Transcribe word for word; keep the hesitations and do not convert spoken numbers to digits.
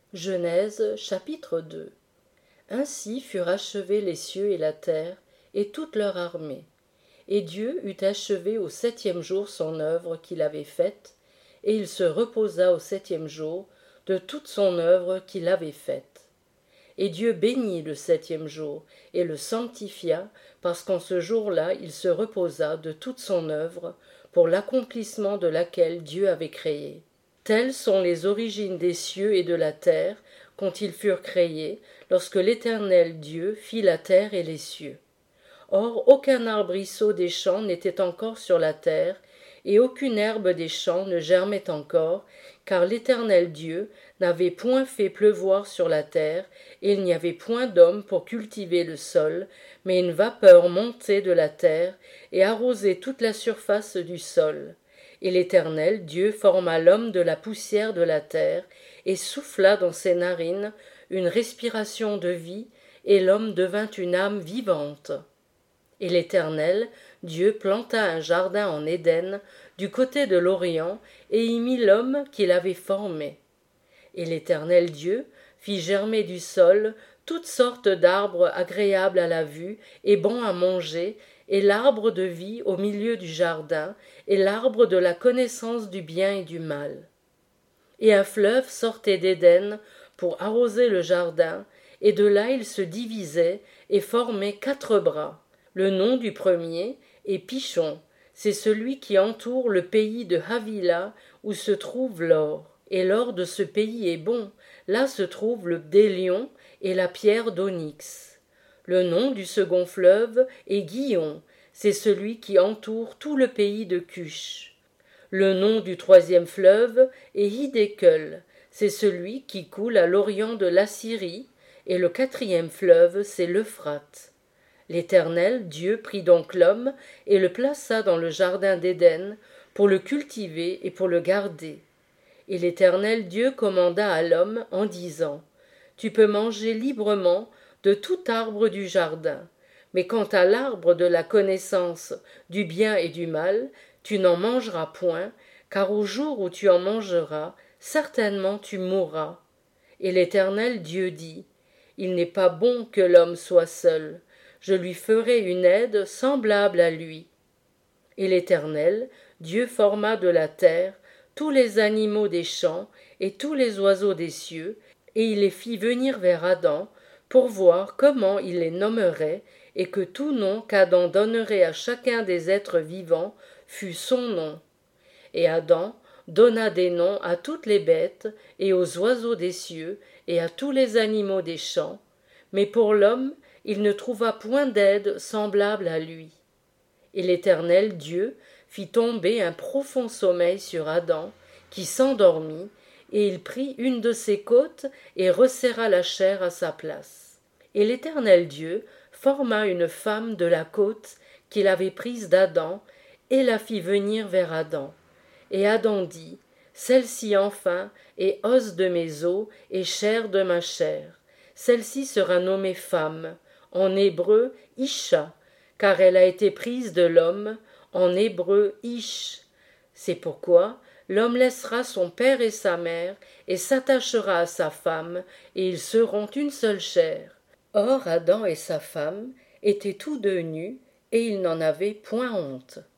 Genèse chapitre deux. Ainsi furent achevés les cieux et la terre, et toute leur armée. Et Dieu eut achevé au septième jour son œuvre qu'il avait faite, et il se reposa au septième jour de toute son œuvre qu'il avait faite. Et Dieu bénit le septième jour, et le sanctifia, parce qu'en ce jour-là il se reposa de toute son œuvre, pour l'accomplissement de laquelle Dieu avait créé. Telles sont les origines des cieux et de la terre, quand ils furent créés, lorsque l'Éternel Dieu fit la terre et les cieux. Or aucun arbrisseau des champs n'était encore sur la terre, et aucune herbe des champs ne germait encore, car l'Éternel Dieu n'avait point fait pleuvoir sur la terre, et il n'y avait point d'homme pour cultiver le sol, mais une vapeur montait de la terre, et arrosait toute la surface du sol. Et l'Éternel Dieu forma l'homme de la poussière de la terre, et souffla dans ses narines une respiration de vie, et l'homme devint une âme vivante. Et l'Éternel Dieu planta un jardin en Éden, du côté de l'Orient, et y mit l'homme qu'il avait formé. Et l'Éternel Dieu fit germer du sol toutes sortes d'arbres agréables à la vue et bons à manger, et l'arbre de vie au milieu du jardin, et l'arbre de la connaissance du bien et du mal. Et un fleuve sortait d'Éden pour arroser le jardin, et de là il se divisait et formait quatre bras. Le nom du premier est Pichon, c'est celui qui entoure le pays de Havila, où se trouve l'or. Et l'or de ce pays est bon, là se trouve le bdélion et la pierre d'onyx. Le nom du second fleuve est Guillon, c'est celui qui entoure tout le pays de Cush. Le nom du troisième fleuve est Hidékel, c'est celui qui coule à l'orient de l'Assyrie, et le quatrième fleuve c'est l'Euphrate. L'Éternel Dieu prit donc l'homme et le plaça dans le jardin d'Éden pour le cultiver et pour le garder. Et l'Éternel Dieu commanda à l'homme en disant : Tu peux manger librement de tout arbre du jardin, mais quant à l'arbre de la connaissance du bien et du mal, tu n'en mangeras point, car au jour où tu en mangeras, certainement tu mourras. Et l'Éternel Dieu dit : Il n'est pas bon que l'homme soit seul, je lui ferai une aide semblable à lui. Et l'Éternel Dieu forma de la terre tous les animaux des champs et tous les oiseaux des cieux, et il les fit venir vers Adam pour voir comment il les nommerait, et que tout nom qu'Adam donnerait à chacun des êtres vivants fût son nom. Et Adam donna des noms à toutes les bêtes et aux oiseaux des cieux et à tous les animaux des champs, mais pour l'homme il ne trouva point d'aide semblable à lui. Et l'Éternel Dieu fit tomber un profond sommeil sur Adam, qui s'endormit, et il prit une de ses côtes et resserra la chair à sa place. Et l'Éternel Dieu forma une femme de la côte qu'il avait prise d'Adam, et la fit venir vers Adam. Et Adam dit : Celle-ci enfin est os de mes os et chair de ma chair. Celle-ci sera nommée femme, en hébreu Isha, car elle a été prise de l'homme, en hébreu Ish. C'est pourquoi l'homme laissera son père et sa mère, et s'attachera à sa femme, et ils seront une seule chair. Or Adam et sa femme étaient tous deux nus, et ils n'en avaient point honte.